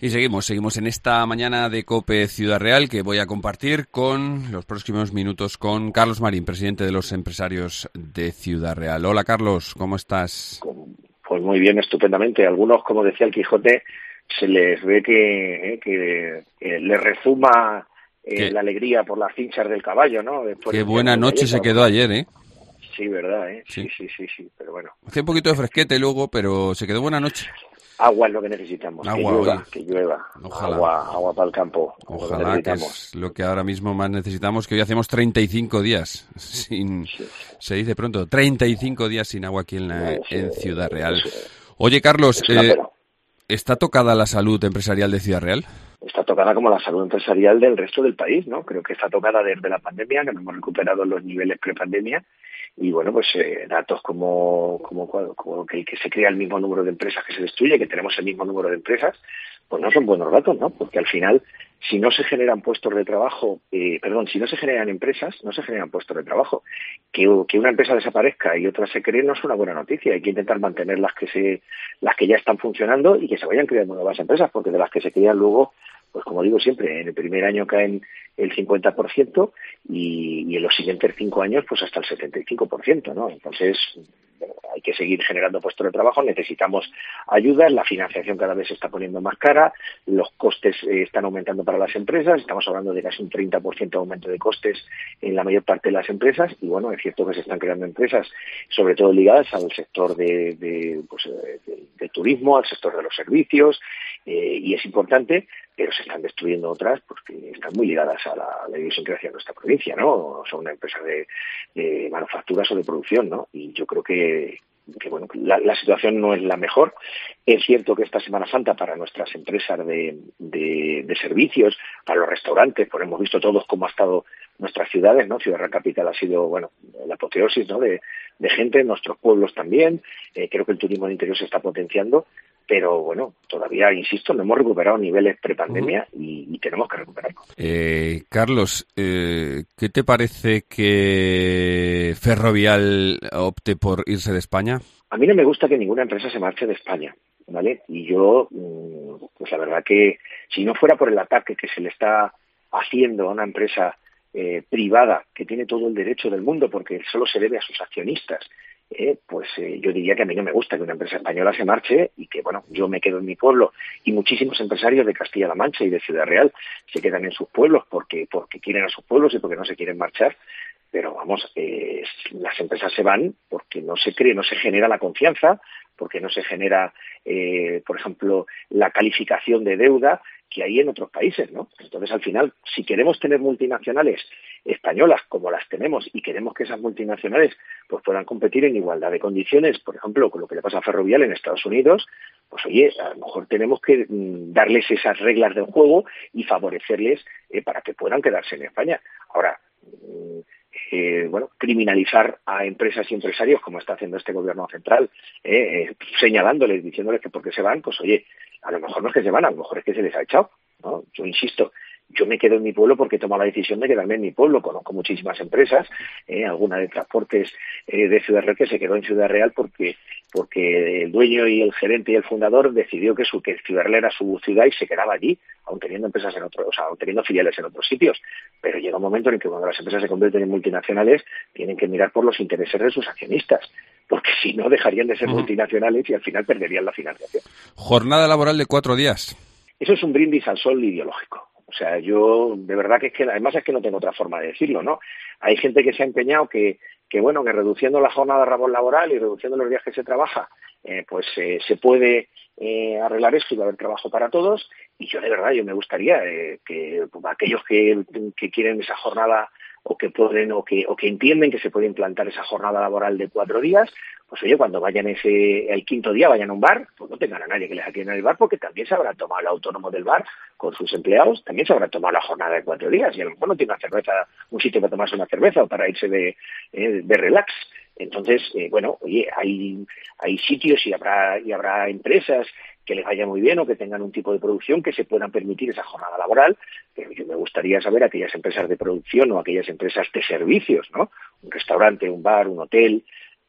Y seguimos en esta mañana de COPE Ciudad Real, que voy a compartir con los próximos minutos con Carlos Marín, presidente de los empresarios de Ciudad Real. Hola Carlos, ¿cómo estás? Pues muy bien, estupendamente. Algunos, como decía el Quijote, se les ve que les rezuma la alegría por las cinchas del caballo, ¿no? Después Qué buena noche se quedó ayer, ¿eh? Sí, ¿verdad? Sí, pero bueno. Hace un poquito de fresquete luego, pero se quedó buena noche. Agua es lo que necesitamos, Agua, que llueva. Ojalá. Agua para el campo. Ojalá, que es lo que ahora mismo más necesitamos, que hoy hacemos 35 días sin... Sí. Se dice pronto, 35 días sin agua aquí en Ciudad Real. Oye, Carlos, ¿está tocada la salud empresarial de Ciudad Real? Está tocada como la salud empresarial del resto del país, ¿no? Creo que está tocada desde la pandemia, que no hemos recuperado los niveles prepandemia. Y bueno, pues datos como que se crea el mismo número de empresas que se destruye, que tenemos el mismo número de empresas, pues no son buenos datos, ¿no? Porque al final, si no se generan puestos de trabajo, si no se generan empresas, no se generan puestos de trabajo. Que una empresa desaparezca y otra se cree no es una buena noticia. Hay que intentar mantener las que ya están funcionando y que se vayan creando nuevas empresas, porque de las que se crean luego, pues como digo siempre, en el primer año caen el 50% y en los siguientes 5 años pues hasta el 75%, ¿no? Entonces, bueno, hay que seguir generando puestos de trabajo, necesitamos ayudas, la financiación cada vez se está poniendo más cara, los costes están aumentando para las empresas, estamos hablando de casi un 30% de aumento de costes en la mayor parte de las empresas y bueno, es cierto que se están creando empresas, sobre todo ligadas al sector del turismo, al sector de los servicios y es importante, pero se están destruyendo otras porque están muy ligadas a la idiosincrasia de nuestra provincia, ¿no? Son una empresa de manufacturas o de producción, ¿no? Y yo creo que bueno, la situación no es la mejor. Es cierto que esta Semana Santa para nuestras empresas de servicios, para los restaurantes, pues hemos visto todos cómo ha estado nuestras ciudades, ¿no? Ciudad Real Capital ha sido, bueno, la apoteosis, ¿no? de gente, nuestros pueblos también. Creo que el turismo de interior se está potenciando, pero bueno, todavía, insisto, no hemos recuperado niveles prepandemia y tenemos que recuperarlo. Carlos, ¿qué te parece que Ferrovial opte por irse de España? A mí no me gusta que ninguna empresa se marche de España, ¿vale? Y yo, pues la verdad que si no fuera por el ataque que se le está haciendo a una empresa privada que tiene todo el derecho del mundo porque solo se debe a sus accionistas, yo diría que a mí no me gusta que una empresa española se marche y que, bueno, yo me quedo en mi pueblo y muchísimos empresarios de Castilla-La Mancha y de Ciudad Real se quedan en sus pueblos porque quieren a sus pueblos y porque no se quieren marchar. Pero vamos, las empresas se van porque no se genera la confianza, porque no se genera, por ejemplo, la calificación de deuda que hay en otros países, ¿no? Entonces, al final, si queremos tener multinacionales españolas como las tenemos y queremos que esas multinacionales pues puedan competir en igualdad de condiciones, por ejemplo, con lo que le pasa a Ferrovial en Estados Unidos, pues oye, a lo mejor tenemos que darles esas reglas del juego y favorecerles para que puedan quedarse en España. Ahora, criminalizar a empresas y empresarios como está haciendo este gobierno central, señalándoles, diciéndoles que por qué se van, pues oye, a lo mejor no es que se van, a lo mejor es que se les ha echado, ¿no? Yo insisto, yo me quedo en mi pueblo porque he tomado la decisión de quedarme en mi pueblo. Conozco muchísimas empresas, alguna de transportes de Ciudad Real que se quedó en Ciudad Real porque el dueño y el gerente y el fundador decidió que Ciudad Real era su ciudad y se quedaba allí, aun teniendo empresas aun teniendo filiales en otros sitios. Pero llega un momento en que cuando las empresas se convierten en multinacionales tienen que mirar por los intereses de sus accionistas, porque si no dejarían de ser multinacionales y al final perderían la financiación. Jornada laboral de 4 días. Eso es un brindis al sol ideológico. O sea, yo de verdad además es que no tengo otra forma de decirlo, ¿no? Hay gente que se ha empeñado que reduciendo la jornada laboral y reduciendo los días que se trabaja, se puede arreglar esto y va a haber trabajo para todos. Y yo de verdad, me gustaría que aquellos que quieren esa jornada o que pueden o que entienden que se puede implantar esa jornada laboral de 4 días, pues oye, cuando vayan el 5.º día, vayan a un bar, pues no tengan a nadie que les atienda en el bar, porque también se habrá tomado el autónomo del bar con sus empleados, también se habrá tomado la jornada de 4 días, y a lo mejor no tiene una cerveza, un sitio para tomarse una cerveza o para irse de relax. Entonces, oye, hay sitios y habrá empresas que les vaya muy bien o que tengan un tipo de producción que se puedan permitir esa jornada laboral, pero yo me gustaría saber aquellas empresas de producción o aquellas empresas de servicios, ¿no? Un restaurante, un bar, un hotel,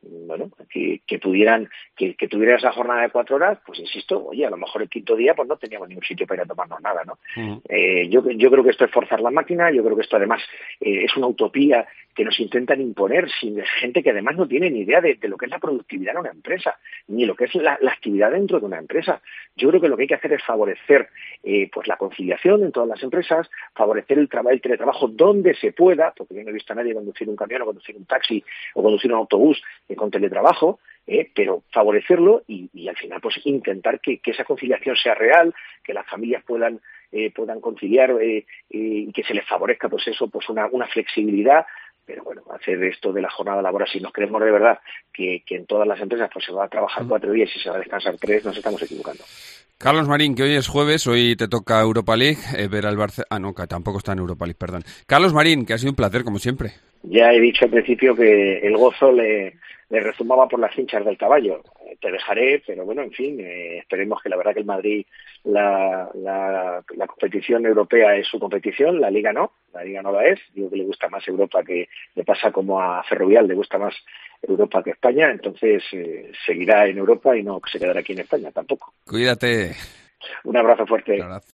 bueno, que tuviera esa jornada de 4 horas, pues insisto, oye, a lo mejor el quinto día pues no teníamos ningún sitio para ir a tomarnos nada, ¿no? Yo creo que esto es forzar la máquina, yo creo que esto además es una utopía que nos intentan imponer sin gente que además no tiene ni idea de lo que es la productividad en una empresa, ni lo que es la actividad dentro de una empresa. Yo creo que lo que hay que hacer es favorecer pues la conciliación en todas las empresas, favorecer el teletrabajo donde se pueda, porque yo no he visto a nadie conducir un camión o conducir un taxi o conducir un autobús con teletrabajo, pero favorecerlo y al final pues intentar que esa conciliación sea real, que las familias puedan conciliar y que se les favorezca pues eso, pues una flexibilidad. Pero bueno, hacer esto de la jornada laboral, si nos creemos de verdad que en todas las empresas pues se va a trabajar 4 días y se va a descansar 3, nos estamos equivocando. Carlos Marín, que hoy es jueves, hoy te toca Europa League, ver al Barça... no, que tampoco está en Europa League, perdón. Carlos Marín, que ha sido un placer, como siempre. Ya he dicho al principio que el gozo le rezumbaba por las cinchas del caballo. Te dejaré, pero bueno, en fin, esperemos que la verdad que el Madrid, la competición europea es su competición, la Liga no la es. Digo que le gusta más Europa, que le pasa como a Ferrovial, le gusta más Europa que España, entonces seguirá en Europa y no se quedará aquí en España tampoco. Cuídate. Un abrazo fuerte. Un abrazo.